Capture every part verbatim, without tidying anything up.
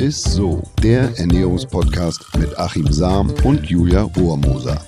ist so, der Ernährungspodcast mit Achim Sam und Julia Rohrmoser.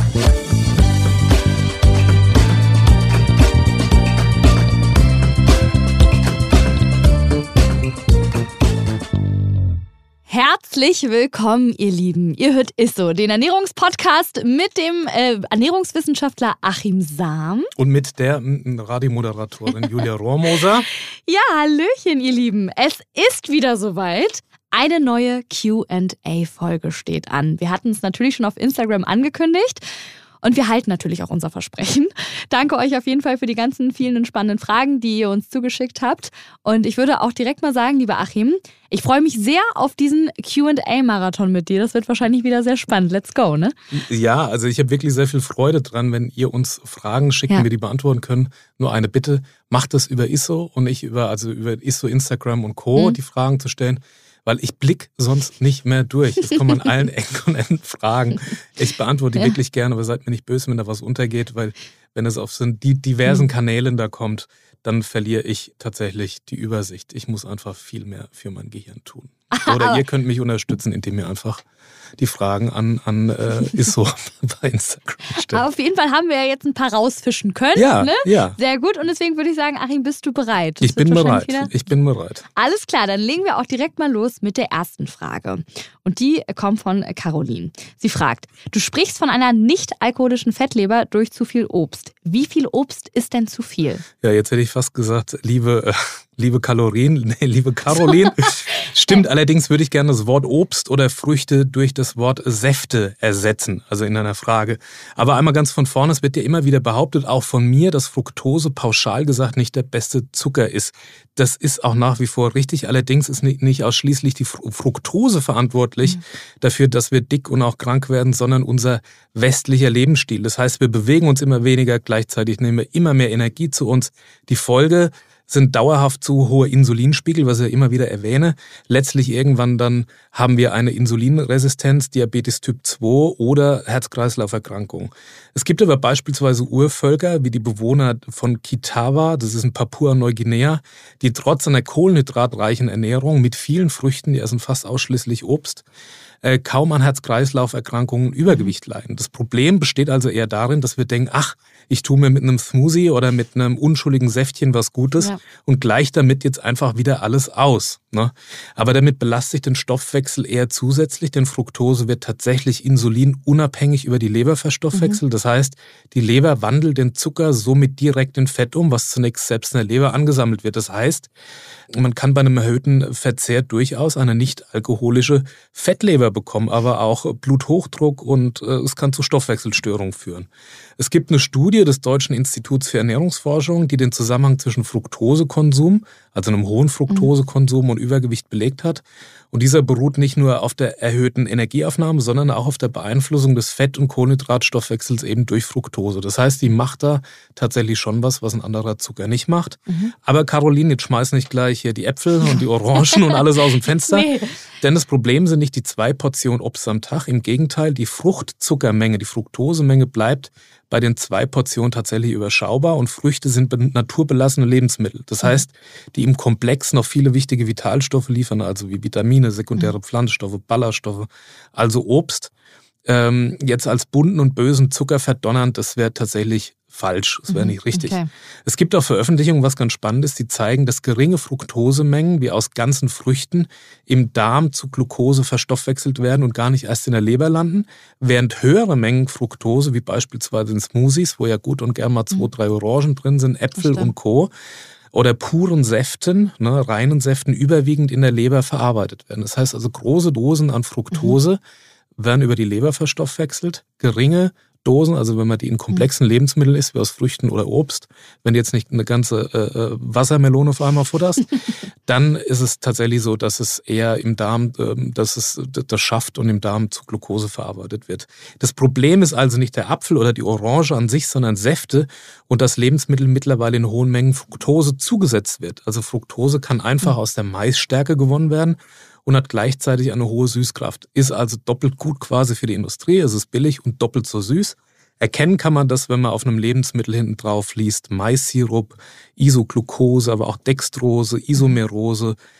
Herzlich willkommen, ihr Lieben. Ihr hört ISSO, den Ernährungspodcast mit dem äh, Ernährungswissenschaftler Achim Sam. Und mit der m, Radiomoderatorin Julia Rohrmoser. Ja, hallöchen, ihr Lieben. Es ist wieder soweit. Eine neue Q and A-Folge steht an. Wir hatten es natürlich schon auf Instagram angekündigt. Und wir halten natürlich auch unser Versprechen. Danke euch auf jeden Fall für die ganzen vielen und spannenden Fragen, die ihr uns zugeschickt habt. Und ich würde auch direkt mal sagen, lieber Achim, ich freue mich sehr auf diesen Q and A-Marathon mit dir. Das wird wahrscheinlich wieder sehr spannend. Let's go, ne? Ja, also ich habe wirklich sehr viel Freude dran, wenn ihr uns Fragen schickt, ja. wir die beantworten können. Nur eine Bitte, macht das über ISSO und nicht über, also über ISSO, Instagram und Co., mhm. die Fragen zu stellen. Weil ich blick sonst nicht mehr durch. Es kommen an allen Ecken und Enden Fragen. Ich beantworte die ja. wirklich gerne, aber seid mir nicht böse, wenn da was untergeht, weil wenn es auf so die diversen Kanälen da kommt, dann verliere ich tatsächlich die Übersicht. Ich muss einfach viel mehr für mein Gehirn tun. Oder ihr könnt mich unterstützen, indem ihr einfach die Fragen an, an äh, ISSO bei Instagram stellt. Aber auf jeden Fall haben wir ja jetzt ein paar rausfischen können. Ja, ne? ja. Sehr gut. Und deswegen würde ich sagen, Achim, bist du bereit? Das ich bin bereit. Ich bin bereit. Alles klar, dann legen wir auch direkt mal los mit der ersten Frage. Und die kommt von Caroline. Sie fragt, du sprichst von einer nicht-alkoholischen Fettleber durch zu viel Obst. Wie viel Obst ist denn zu viel? Ja, jetzt hätte ich fast gesagt, liebe... Äh, Liebe Kalorien, nee, liebe Caroline, stimmt, allerdings würde ich gerne das Wort Obst oder Früchte durch das Wort Säfte ersetzen, also in einer Frage. Aber einmal ganz von vorne, es wird ja immer wieder behauptet, auch von mir, dass Fructose pauschal gesagt nicht der beste Zucker ist. Das ist auch nach wie vor richtig, allerdings ist nicht, nicht ausschließlich die Fructose verantwortlich mhm. dafür, dass wir dick und auch krank werden, sondern unser westlicher Lebensstil. Das heißt, wir bewegen uns immer weniger, gleichzeitig nehmen wir immer mehr Energie zu uns. Die Folge sind dauerhaft zu hohe Insulinspiegel, was ich ja immer wieder erwähne. Letztlich irgendwann dann haben wir eine Insulinresistenz, Diabetes Typ zwei oder Herz-Kreislauf-Erkrankung. Es gibt aber beispielsweise Urvölker wie die Bewohner von Kitawa, das ist in Papua-Neuguinea, die trotz einer kohlenhydratreichen Ernährung mit vielen Früchten, die essen fast ausschließlich Obst, äh, kaum an Herz-Kreislauf-Erkrankungen und Übergewicht leiden. Das Problem besteht also eher darin, dass wir denken, ach, ich tue mir mit einem Smoothie oder mit einem unschuldigen Säftchen was Gutes ja. und gleich damit jetzt einfach wieder alles aus. Ne? Aber damit belaste ich den Stoffwechsel eher zusätzlich, denn Fructose wird tatsächlich insulinunabhängig über die Leber verstoffwechselt. Mhm. Das heißt, die Leber wandelt den Zucker somit direkt in Fett um, was zunächst selbst in der Leber angesammelt wird. Das heißt, man kann bei einem erhöhten Verzehr durchaus eine nicht alkoholische Fettleber bekommen, aber auch Bluthochdruck und äh, es kann zu Stoffwechselstörungen führen. Es gibt eine Studie des Deutschen Instituts für Ernährungsforschung, die den Zusammenhang zwischen Fructosekonsum, also einem hohen Fructosekonsum und Übergewicht belegt hat. Und dieser beruht nicht nur auf der erhöhten Energieaufnahme, sondern auch auf der Beeinflussung des Fett- und Kohlenhydratstoffwechsels eben durch Fructose. Das heißt, die macht da tatsächlich schon was, was ein anderer Zucker nicht macht. Mhm. Aber Caroline, jetzt schmeiß nicht gleich hier die Äpfel und die Orangen und alles aus dem Fenster. Nee. Denn das Problem sind nicht die zwei Portionen Obst am Tag. Im Gegenteil, die Fruchtzuckermenge, die Fructosemenge bleibt bei den zwei Portionen tatsächlich überschaubar und Früchte sind naturbelassene Lebensmittel. Das heißt, die im Komplex noch viele wichtige Vitalstoffe liefern, also wie Vitamine, sekundäre Pflanzenstoffe, Ballaststoffe, also Obst. Ähm, jetzt als bunten und bösen Zucker verdonnern, das wäre tatsächlich falsch, das wäre nicht richtig. Okay. Es gibt auch Veröffentlichungen, was ganz spannend ist, die zeigen, dass geringe Fructosemengen wie aus ganzen Früchten im Darm zu Glucose verstoffwechselt werden und gar nicht erst in der Leber landen, während höhere Mengen Fructose, wie beispielsweise in Smoothies, wo ja gut und gern mal zwei, drei Orangen drin sind, Äpfel und Co., oder puren Säften, ne, reinen Säften, überwiegend in der Leber verarbeitet werden. Das heißt also, große Dosen an Fructose mhm. werden über die Leber verstoffwechselt, geringe Dosen, also wenn man die in komplexen Lebensmitteln isst, wie aus Früchten oder Obst, wenn du jetzt nicht eine ganze äh, Wassermelone auf einmal futterst, dann ist es tatsächlich so, dass es eher im Darm, äh, dass es das schafft und im Darm zu Glucose verarbeitet wird. Das Problem ist also nicht der Apfel oder die Orange an sich, sondern Säfte und dass Lebensmittel mittlerweile in hohen Mengen Fructose zugesetzt wird. Also Fructose kann einfach mhm. aus der Maisstärke gewonnen werden und hat gleichzeitig eine hohe Süßkraft. Ist also doppelt gut quasi für die Industrie, es ist billig und doppelt so süß. Erkennen kann man das, wenn man auf einem Lebensmittel hinten drauf liest, Maissirup, Isoglucose, aber auch Dextrose, Isomerose,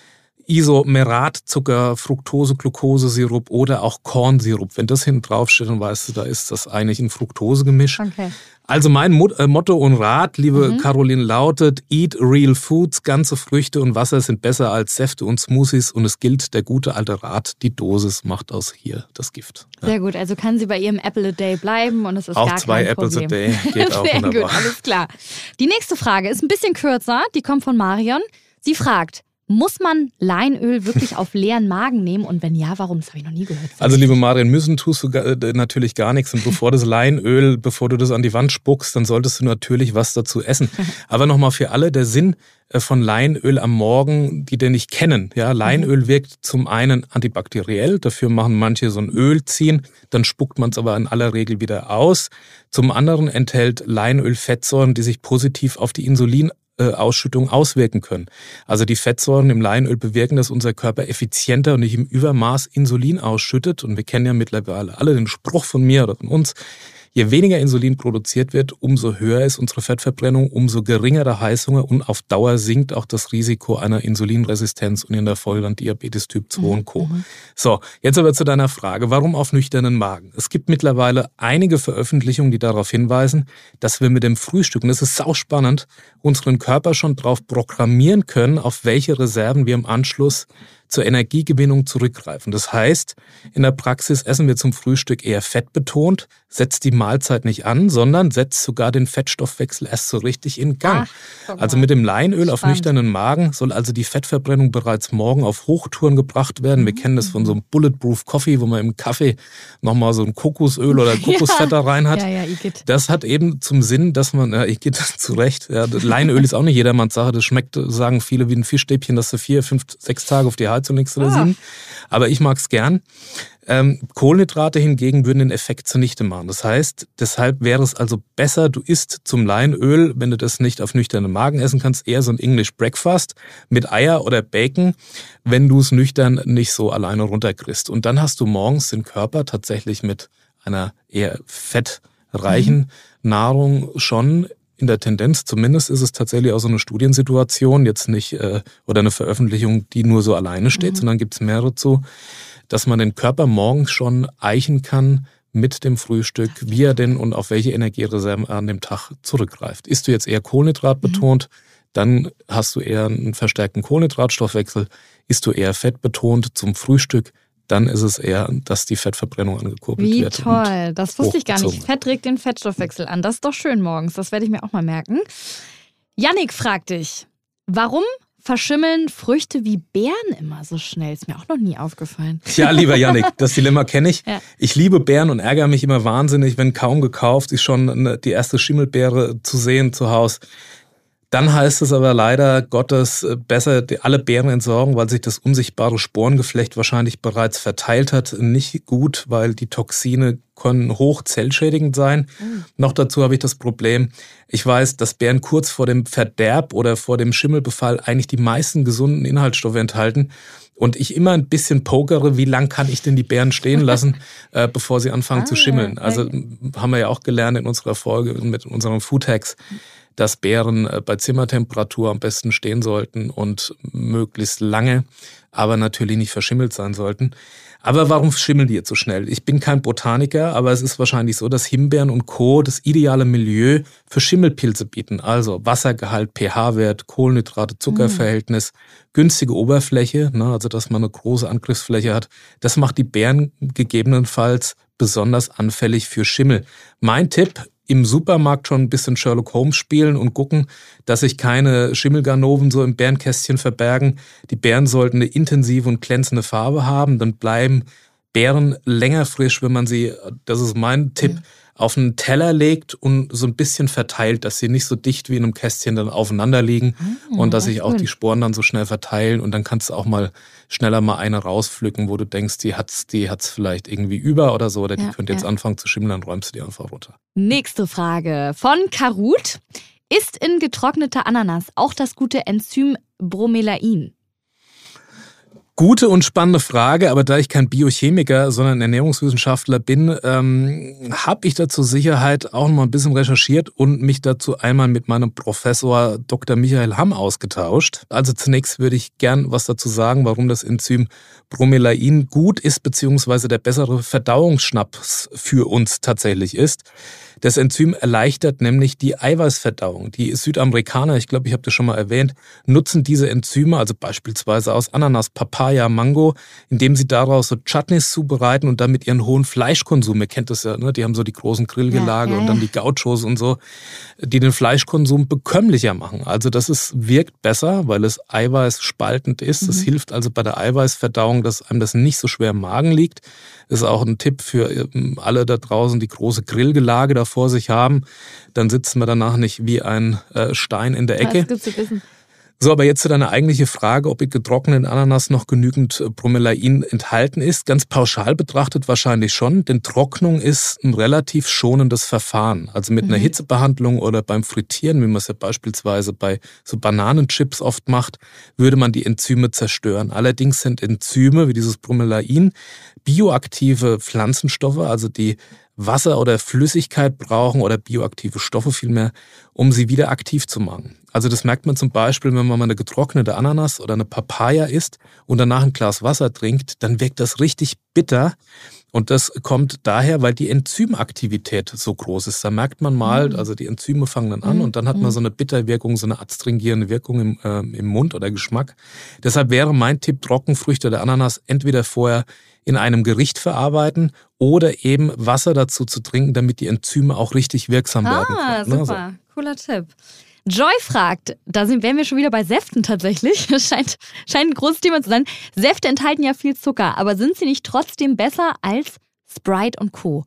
Isomeratzucker, Fructose, Glukosesirup oder auch Kornsirup. Wenn das hinten drauf steht, dann weißt du, da ist das eigentlich ein Fructosegemisch. Okay. Also mein Motto und Rat, liebe mhm. Caroline, lautet: Eat real foods, ganze Früchte und Wasser sind besser als Säfte und Smoothies und es gilt der gute alte Rat, die Dosis macht aus hier das Gift. Ja. Sehr gut, also kann sie bei ihrem Apple a Day bleiben und es ist auch gar zwei kein Apples Problem. a Day geht auch Sehr wunderbar. Gut, alles klar. Die nächste Frage ist ein bisschen kürzer, die kommt von Marion. Sie fragt: Muss man Leinöl wirklich auf leeren Magen nehmen? Und wenn ja, warum? Das habe ich noch nie gehört. Also liebe Marion, müssen tust du gar, natürlich gar nichts. Und bevor das Leinöl, bevor du das an die Wand spuckst, dann solltest du natürlich was dazu essen. Aber nochmal für alle, der Sinn von Leinöl am Morgen, die den nicht kennen. Ja, Leinöl wirkt zum einen antibakteriell, dafür machen manche so ein Öl ziehen, dann spuckt man es aber in aller Regel wieder aus. Zum anderen enthält Leinöl Fettsäuren, die sich positiv auf die Insulin Ausschüttung auswirken können. Also die Fettsäuren im Leinöl bewirken, dass unser Körper effizienter und nicht im Übermaß Insulin ausschüttet. Und wir kennen ja mittlerweile alle den Spruch von mir oder von uns: Je weniger Insulin produziert wird, umso höher ist unsere Fettverbrennung, umso geringer der Heißhunger und auf Dauer sinkt auch das Risiko einer Insulinresistenz und in der Folge dann Diabetes Typ zwei und Co. Mhm. So, jetzt aber zu deiner Frage, warum auf nüchternen Magen? Es gibt mittlerweile einige Veröffentlichungen, die darauf hinweisen, dass wir mit dem Frühstück, und das ist sauspannend, unseren Körper schon darauf programmieren können, auf welche Reserven wir im Anschluss zur Energiegewinnung zurückgreifen. Das heißt, in der Praxis essen wir zum Frühstück eher fettbetont, setzt die Mahlzeit nicht an, sondern setzt sogar den Fettstoffwechsel erst so richtig in Gang. Ach, also mit dem Leinöl Spannend. Auf nüchternen Magen soll also die Fettverbrennung bereits morgen auf Hochtouren gebracht werden. Mhm. Wir kennen das von so einem Bulletproof Coffee, wo man im Kaffee nochmal so ein Kokosöl oder Kokosfett da rein hat. Ja, ja, Igitt. Das hat eben zum Sinn, dass man, ja, Igitt, zu Recht, ja, Leinöl ist auch nicht jedermanns Sache, das schmeckt, sagen viele, wie ein Fischstäbchen, dass du vier, fünf, sechs Tage auf die Heizung legst oder ah. sieben. Aber ich mag's gern. Ähm, Kohlenhydrate hingegen würden den Effekt zunichte machen. Das heißt, deshalb wäre es also besser, du isst zum Leinöl, wenn du das nicht auf nüchternen Magen essen kannst, eher so ein English Breakfast mit Eier oder Bacon, wenn du es nüchtern nicht so alleine runterkriegst. Und dann hast du morgens den Körper tatsächlich mit einer eher fettreichen mhm. Nahrung schon in der Tendenz. Zumindest ist es tatsächlich auch so eine Studiensituation, jetzt nicht äh, oder eine Veröffentlichung, die nur so alleine steht, mhm. sondern gibt es mehrere zu, dass man den Körper morgens schon eichen kann mit dem Frühstück, wie er denn und auf welche Energiereserven er an dem Tag zurückgreift. Isst du jetzt eher Kohlenhydrat betont, mhm. dann hast du eher einen verstärkten Kohlenhydratstoffwechsel. Isst du eher Fett betont zum Frühstück, dann ist es eher, dass die Fettverbrennung angekurbelt Wie wird. Wie toll, das wusste ich gar nicht. Fett regt den Fettstoffwechsel an. Das ist doch schön morgens, das werde ich mir auch mal merken. Yannick fragt dich, warum verschimmeln Früchte wie Beeren immer so schnell? Ist mir auch noch nie aufgefallen. Ja, lieber Yannick, das Dilemma kenne ich. Ja. Ich liebe Beeren und ärgere mich immer wahnsinnig, wenn kaum gekauft ist schon die erste Schimmelbeere zu sehen zu Hause. Dann heißt es aber leider Gottes besser alle Beeren entsorgen, weil sich das unsichtbare Sporengeflecht wahrscheinlich bereits verteilt hat. Nicht gut, weil die Toxine können hoch zellschädigend sein. Mhm. Noch dazu habe ich das Problem, ich weiß, dass Beeren kurz vor dem Verderb oder vor dem Schimmelbefall eigentlich die meisten gesunden Inhaltsstoffe enthalten. Und ich immer ein bisschen pokere, wie lang kann ich denn die Beeren stehen lassen, äh, bevor sie anfangen ah, zu schimmeln. Also haben wir ja auch gelernt in unserer Folge mit unserem Food Hacks, dass Beeren bei Zimmertemperatur am besten stehen sollten und möglichst lange, aber natürlich nicht verschimmelt sein sollten. Aber warum schimmeln die jetzt so schnell? Ich bin kein Botaniker, aber es ist wahrscheinlich so, dass Himbeeren und Co. das ideale Milieu für Schimmelpilze bieten. Also Wassergehalt, pH-Wert, Kohlenhydrate, Zuckerverhältnis, mhm. günstige Oberfläche, ne, also dass man eine große Angriffsfläche hat. Das macht die Beeren gegebenenfalls besonders anfällig für Schimmel. Mein Tipp: im Supermarkt schon ein bisschen Sherlock Holmes spielen und gucken, dass sich keine Schimmelganoven so im Beerenkästchen verbergen. Die Beeren sollten eine intensive und glänzende Farbe haben, dann bleiben Beeren länger frisch, wenn man sie, das ist mein Tipp, ja. auf einen Teller legt und so ein bisschen verteilt, dass sie nicht so dicht wie in einem Kästchen dann aufeinander liegen ah, und dass sich auch die Sporen dann so schnell verteilen und dann kannst du auch mal schneller mal eine rauspflücken, wo du denkst, die hat's, die hat's vielleicht irgendwie über oder so oder die ja, könnte jetzt ja. anfangen zu schimmeln, dann räumst du die einfach runter. Nächste Frage von Karut. Ist in getrockneter Ananas auch das gute Enzym Bromelain? Gute und spannende Frage, aber da ich kein Biochemiker, sondern Ernährungswissenschaftler bin, ähm, habe ich da zur Sicherheit auch noch mal ein bisschen recherchiert und mich dazu einmal mit meinem Professor Doktor Michael Hamm ausgetauscht. Also zunächst würde ich gern was dazu sagen, warum das Enzym Bromelain gut ist, beziehungsweise der bessere Verdauungsschnaps für uns tatsächlich ist. Das Enzym erleichtert nämlich die Eiweißverdauung. Die Südamerikaner, ich glaube, ich habe das schon mal erwähnt, nutzen diese Enzyme, also beispielsweise aus Ananas, Papaya, Mango, indem sie daraus so Chutneys zubereiten und damit ihren hohen Fleischkonsum, ihr kennt das ja, ne? Die haben so die großen Grillgelage ja, ja, und dann ja. die Gauchos und so, die den Fleischkonsum bekömmlicher machen. Also das ist, wirkt besser, weil es eiweißspaltend ist. Mhm. Das hilft also bei der Eiweißverdauung, dass einem das nicht so schwer im Magen liegt. Das ist auch ein Tipp für alle da draußen, die große Grillgelage da vor sich haben. Dann sitzen wir danach nicht wie ein äh, Stein in der Ecke. Das ist gut zu wissen. So, aber jetzt zu deiner eigentliche Frage, ob in getrockneten Ananas noch genügend Bromelain enthalten ist. Ganz pauschal betrachtet wahrscheinlich schon, denn Trocknung ist ein relativ schonendes Verfahren. Also mit mhm. einer Hitzebehandlung oder beim Frittieren, wie man es ja beispielsweise bei so Bananenchips oft macht, würde man die Enzyme zerstören. Allerdings sind Enzyme wie dieses Bromelain bioaktive Pflanzenstoffe, also die Wasser oder Flüssigkeit brauchen oder bioaktive Stoffe vielmehr, um sie wieder aktiv zu machen. Also das merkt man zum Beispiel, wenn man mal eine getrocknete Ananas oder eine Papaya isst und danach ein Glas Wasser trinkt, dann wirkt das richtig bitter. Und das kommt daher, weil die Enzymaktivität so groß ist. Da merkt man mal, also die Enzyme fangen dann an und dann hat man so eine Bitterwirkung, so eine adstringierende Wirkung im, äh, im Mund oder Geschmack. Deshalb wäre mein Tipp, Trockenfrüchte der Ananas entweder vorher in einem Gericht verarbeiten oder eben Wasser dazu zu trinken, damit die Enzyme auch richtig wirksam ah, werden können. Ah, super. So. Cooler Tipp. Joy fragt, da sind, wären wir schon wieder bei Säften tatsächlich. Das scheint, scheint ein großes Thema zu sein. Säfte enthalten ja viel Zucker, aber sind sie nicht trotzdem besser als Sprite und Co.?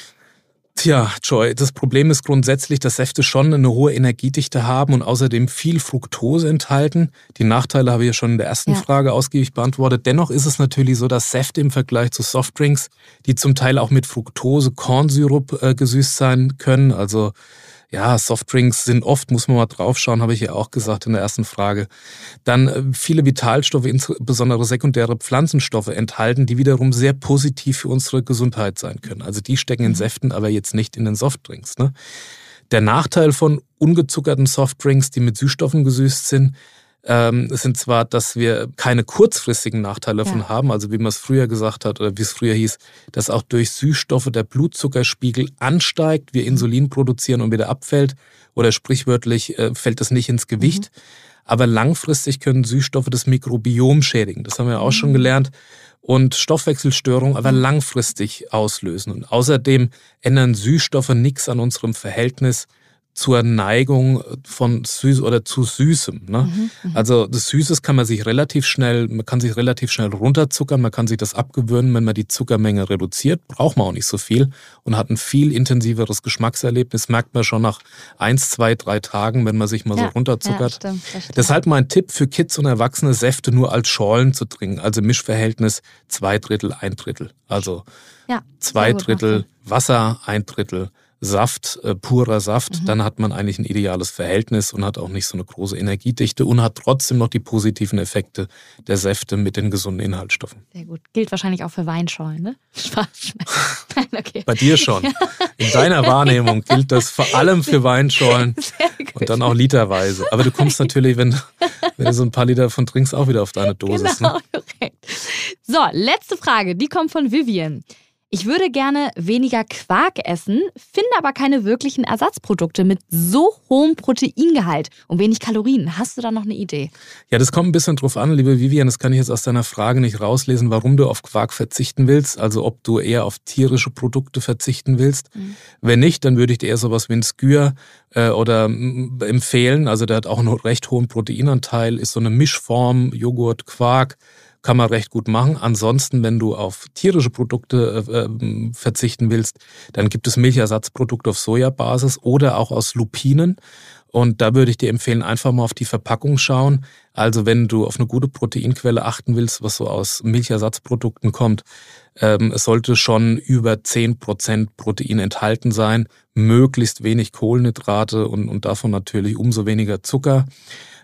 Tja, Joy, das Problem ist grundsätzlich, dass Säfte schon eine hohe Energiedichte haben und außerdem viel Fructose enthalten. Die Nachteile habe ich ja schon in der ersten ja. Frage ausgiebig beantwortet. Dennoch ist es natürlich so, dass Säfte im Vergleich zu Softdrinks, die zum Teil auch mit Fructose, Kornsirup äh, gesüßt sein können, also ja, Softdrinks sind oft, muss man mal draufschauen, habe ich ja auch gesagt in der ersten Frage. Dann viele Vitalstoffe, insbesondere sekundäre Pflanzenstoffe enthalten, die wiederum sehr positiv für unsere Gesundheit sein können. Also die stecken in Säften, aber jetzt nicht in den Softdrinks. Ne? Der Nachteil von ungezuckerten Softdrinks, die mit Süßstoffen gesüßt sind, ähm, sind zwar, dass wir keine kurzfristigen Nachteile davon ja. haben, also wie man es früher gesagt hat oder wie es früher hieß, dass auch durch Süßstoffe der Blutzuckerspiegel ansteigt, wir Insulin produzieren und wieder abfällt oder sprichwörtlich äh, fällt es nicht ins Gewicht. Mhm. Aber langfristig können Süßstoffe das Mikrobiom schädigen. Das haben wir auch mhm. schon gelernt. Und Stoffwechselstörungen aber langfristig auslösen. Und außerdem ändern Süßstoffe nichts an unserem Verhältnis zur Neigung von süß oder zu Süßem. Ne? Mhm, also das Süßes kann man sich relativ schnell, man kann sich relativ schnell runterzuckern, man kann sich das abgewöhnen, wenn man die Zuckermenge reduziert, braucht man auch nicht so viel und hat ein viel intensiveres Geschmackserlebnis, merkt man schon nach eins, zwei, drei Tagen, wenn man sich mal ja, so runterzuckert. Ja, stimmt, das stimmt. Deshalb mein Tipp für Kids und Erwachsene, Säfte nur als Schorlen zu trinken, also Mischverhältnis zwei Drittel, ein Drittel. Also ja, zwei Drittel Wasser, ein Drittel Saft, äh, purer Saft, mhm. dann hat man eigentlich ein ideales Verhältnis und hat auch nicht so eine große Energiedichte und hat trotzdem noch die positiven Effekte der Säfte mit den gesunden Inhaltsstoffen. Sehr gut. Gilt wahrscheinlich auch für Weinschorlen, ne? Spaß. Nein, okay. Bei dir schon. In deiner Wahrnehmung gilt das vor allem für Weinschorlen und dann auch literweise. Aber du kommst natürlich, wenn, wenn du so ein paar Liter davon trinkst, auch wieder auf deine Dosis. Genau, ne? korrekt. So, letzte Frage, die kommt von Vivian. Ich würde gerne weniger Quark essen, finde aber keine wirklichen Ersatzprodukte mit so hohem Proteingehalt und wenig Kalorien. Hast du da noch eine Idee? Ja, das kommt ein bisschen drauf an, liebe Vivian. Das kann ich jetzt aus deiner Frage nicht rauslesen, warum du auf Quark verzichten willst. Also ob du eher auf tierische Produkte verzichten willst. Mhm. Wenn nicht, dann würde ich dir eher sowas wie ein Skyr äh, oder m, empfehlen. Also der hat auch einen recht hohen Proteinanteil, ist so eine Mischform, Joghurt, Quark. Kann man recht gut machen. Ansonsten, wenn du auf tierische Produkte äh, verzichten willst, dann gibt es Milchersatzprodukte auf Sojabasis oder auch aus Lupinen. Und da würde ich dir empfehlen, einfach mal auf die Verpackung schauen. Also wenn du auf eine gute Proteinquelle achten willst, was so aus Milchersatzprodukten kommt, ähm, es sollte schon über zehn Prozent Protein enthalten sein, möglichst wenig Kohlenhydrate und, und davon natürlich umso weniger Zucker.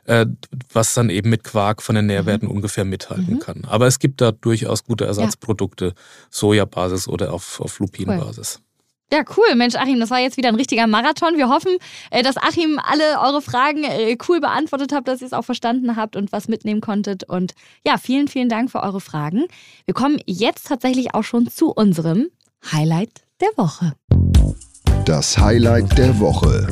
äh, was dann eben mit Quark von den Nährwerten mhm. ungefähr mithalten mhm. kann. Aber es gibt da durchaus gute Ersatzprodukte, ja. Sojabasis oder auf, auf Lupinbasis. Cool. Ja, cool. Mensch, Achim, das war jetzt wieder ein richtiger Marathon. Wir hoffen, dass Achim alle eure Fragen cool beantwortet habt, dass ihr es auch verstanden habt und was mitnehmen konntet. Und ja, vielen, vielen Dank für eure Fragen. Wir kommen jetzt tatsächlich auch schon zu unserem Highlight der Woche. Das Highlight der Woche.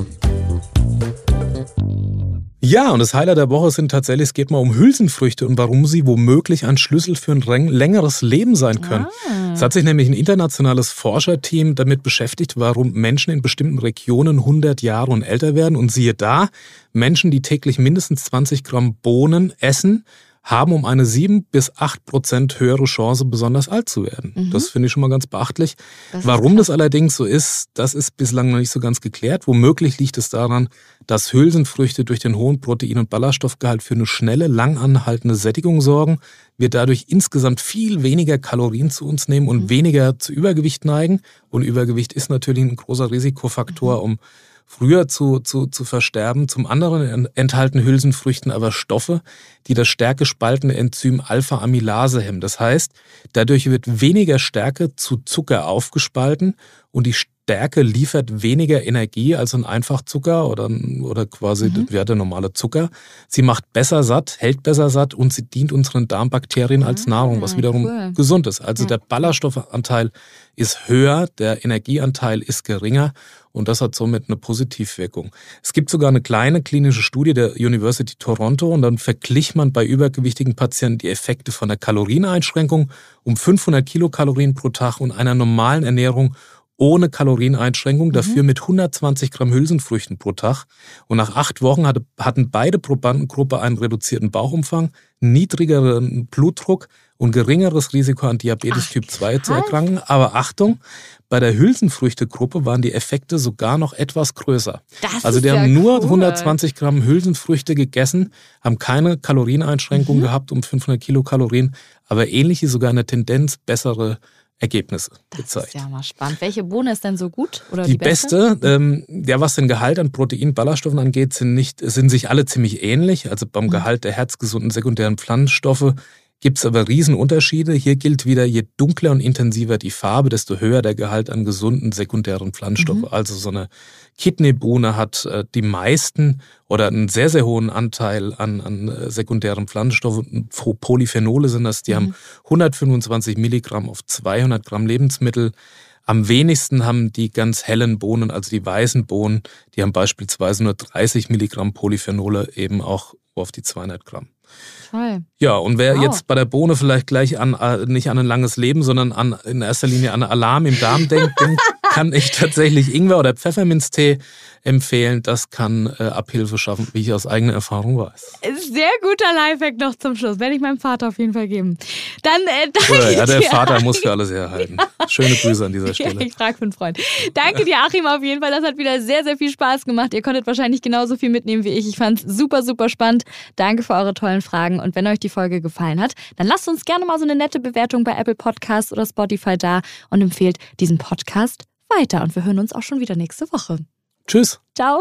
Ja, und das Highlight der Woche sind tatsächlich, es geht mal um Hülsenfrüchte und warum sie womöglich ein Schlüssel für ein längeres Leben sein können. Ah. Es hat sich nämlich ein internationales Forscherteam damit beschäftigt, warum Menschen in bestimmten Regionen hundert Jahre und älter werden. Und siehe da, Menschen, die täglich mindestens zwanzig Gramm Bohnen essen, haben um eine sieben bis acht Prozent höhere Chance, besonders alt zu werden. Mhm. Das finde ich schon mal ganz beachtlich. Das Warum das allerdings so ist, das ist bislang noch nicht so ganz geklärt. Womöglich liegt es daran, dass Hülsenfrüchte durch den hohen Protein- und Ballaststoffgehalt für eine schnelle, lang anhaltende Sättigung sorgen, wir dadurch insgesamt viel weniger Kalorien zu uns nehmen und mhm. weniger zu Übergewicht neigen. Und Übergewicht ist natürlich ein großer Risikofaktor, mhm. um früher zu, zu, zu versterben. Zum anderen enthalten Hülsenfrüchten aber Stoffe, die das stärkespaltende Enzym Alpha-Amylase hemmen. Das heißt, dadurch wird weniger Stärke zu Zucker aufgespalten und die Stärke liefert weniger Energie als ein Einfachzucker oder, oder quasi mhm. der, der normale Zucker. Sie macht besser satt, hält besser satt und sie dient unseren Darmbakterien als ah, Nahrung, was wiederum cool. gesund ist. Also ja. der Ballaststoffanteil ist höher, der Energieanteil ist geringer und das hat somit eine Positivwirkung. Es gibt sogar eine kleine klinische Studie der University Toronto und dann verglich man bei übergewichtigen Patienten die Effekte von der Kalorieneinschränkung um fünfhundert Kilokalorien pro Tag und einer normalen Ernährung ohne Kalorieneinschränkung, dafür mhm. mit hundertzwanzig Gramm Hülsenfrüchten pro Tag. Und nach acht Wochen hatte, hatten beide Probandengruppe einen reduzierten Bauchumfang, niedrigeren Blutdruck und geringeres Risiko an Diabetes Ach, Typ zwei zu erkranken. Aber Achtung, bei der Hülsenfrüchtegruppe waren die Effekte sogar noch etwas größer. Das also die haben ja nur cool. hundertzwanzig Gramm Hülsenfrüchte gegessen, haben keine Kalorieneinschränkung mhm. gehabt um fünfhundert Kilokalorien, aber ähnliche, sogar eine Tendenz bessere Ergebnisse das gezeigt. Das ist ja mal spannend. Welche Bohne ist denn so gut? Oder die, die beste? beste, ähm, ja, was den Gehalt an Protein, Ballaststoffen angeht, sind, nicht, sind sich alle ziemlich ähnlich. Also beim mhm. Gehalt der herzgesunden sekundären Pflanzenstoffe gibt es aber Riesenunterschiede. Hier gilt wieder, je dunkler und intensiver die Farbe, desto höher der Gehalt an gesunden sekundären Pflanzenstoffen. Mhm. Also so eine Kidneybohne hat äh, die meisten oder einen sehr, sehr hohen Anteil an, an äh, sekundären Pflanzenstoffen. Polyphenole sind das, die mhm. haben hundertfünfundzwanzig Milligramm auf zweihundert Gramm Lebensmittel. Am wenigsten haben die ganz hellen Bohnen, also die weißen Bohnen, die haben beispielsweise nur dreißig Milligramm Polyphenole eben auch auf die zweihundert Gramm. Toll. Ja, und wer wow. jetzt bei der Bohne vielleicht gleich an nicht an ein langes Leben, sondern an in erster Linie an Alarm im Darm denkt, dem kann ich tatsächlich Ingwer- oder Pfefferminztee empfehlen. Das kann äh, Abhilfe schaffen, wie ich aus eigener Erfahrung weiß. Sehr guter Lifehack noch zum Schluss. Werde ich meinem Vater auf jeden Fall geben. Dann äh, danke Oder, ja, der dir, Vater Achim. muss für alles herhalten. Schöne Grüße an dieser Stelle. Ja, ich frage für einen Freund. Danke dir, Achim, auf jeden Fall. Das hat wieder sehr, sehr viel Spaß gemacht. Ihr konntet wahrscheinlich genauso viel mitnehmen wie ich. Ich fand es super, super spannend. Danke für eure tollen Fragen. Und wenn euch die Folge gefallen hat, dann lasst uns gerne mal so eine nette Bewertung bei Apple Podcasts oder Spotify da und empfehlt diesen Podcast weiter. Und wir hören uns auch schon wieder nächste Woche. Tschüss. Ciao.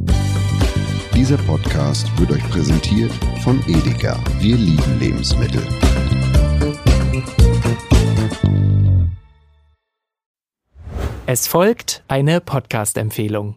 Dieser Podcast wird euch präsentiert von Edeka. Wir lieben Lebensmittel. Es folgt eine Podcast-Empfehlung.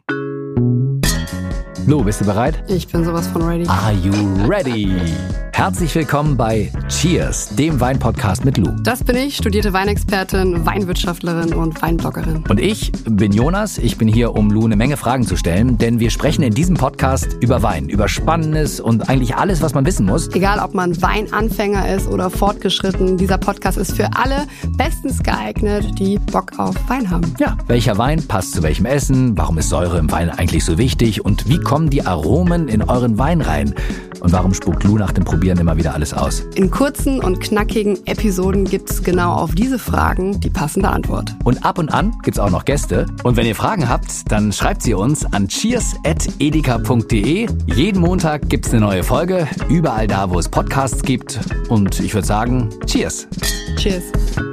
Lu, bist du bereit? Ich bin sowas von ready. Are you ready? Herzlich willkommen bei Cheers, dem Wein-Podcast mit Lu. Das bin ich, studierte Weinexpertin, Weinwirtschaftlerin und Weinbloggerin. Und ich bin Jonas. Ich bin hier, um Lu eine Menge Fragen zu stellen, denn wir sprechen in diesem Podcast über Wein, über Spannendes und eigentlich alles, was man wissen muss. Egal, ob man Weinanfänger ist oder fortgeschritten, dieser Podcast ist für alle bestens geeignet, die Bock auf Wein haben. Ja, welcher Wein passt zu welchem Essen? Warum ist Säure im Wein eigentlich so wichtig? Und wie kommen die Aromen in euren Wein rein? Und warum spuckt Lu nach dem Probieren immer wieder alles aus? In kurzen und knackigen Episoden gibt es genau auf diese Fragen die passende Antwort. Und ab und an gibt es auch noch Gäste. Und wenn ihr Fragen habt, dann schreibt sie uns an cheers at edeka punkt de. Jeden Montag gibt es eine neue Folge, überall da, wo es Podcasts gibt. Und ich würde sagen, Cheers. Cheers.